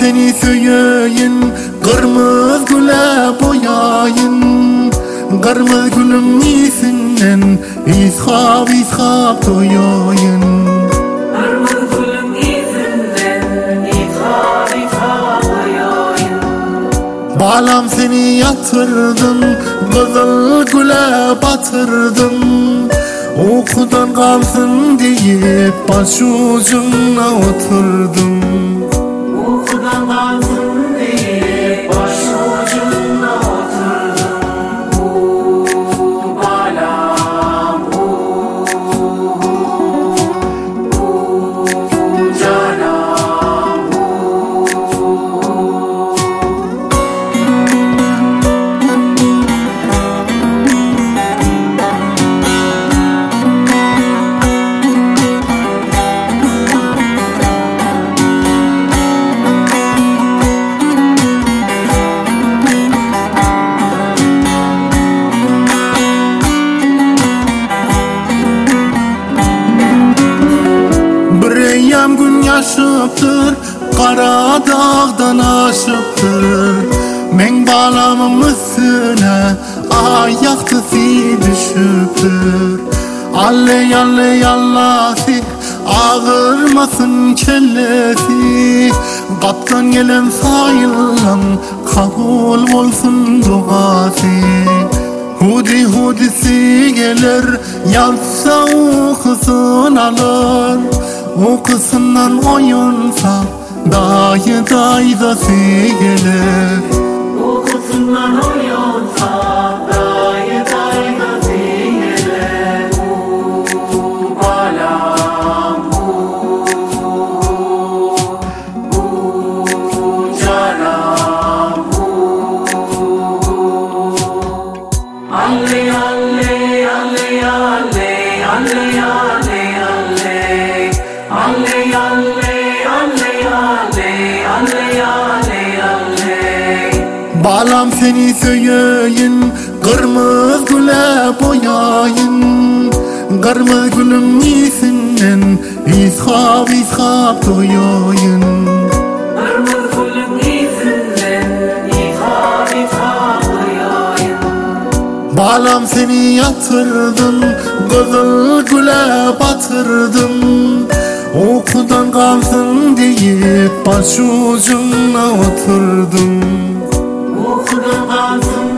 seni söyleyin, kırmızı güle boyayın. Kırmızı gülüm iyisinden ishab ishab doyayın. Kırmızı gülüm iyisinden ishab ishab doyayın. Balam seni yatırdım, kızıl güle batırdım. Okudan kalsın deyip başucuna oturdum. Okudan kalsın deyip başucuna oturdum. Balam, canam. Eyyam gün yaşıptır, kara dağdan aşıptır. Men balamın üstüne ayaktisi düşüptür. Alley alley allasi, ağırmasın kellesi. Kaptan gelen sayılan, kabul olsun duası. Hudi hudisi gelir, yalsa okusun alır. Okusundan oyunsa, dayı dayzası gelir. Okusundan oyunsa, dayı dayzası gelir. Balam, canam. Alley, alley, alley, alley, alley, alley, alley. Alley, alley, alley, alley, alley, alley, alley. Balam seni söyleyin, kırmızı güle boyayın. Kırmızı gülüm iyisinden ishab ishab doyayın. Kırmızı gülüm iyisinden ishab ishab doyayın. Balam seni yatırdım, kızıl güle batırdım. Okudan kalsın deyip başucuna oturdum. Okudan kalsın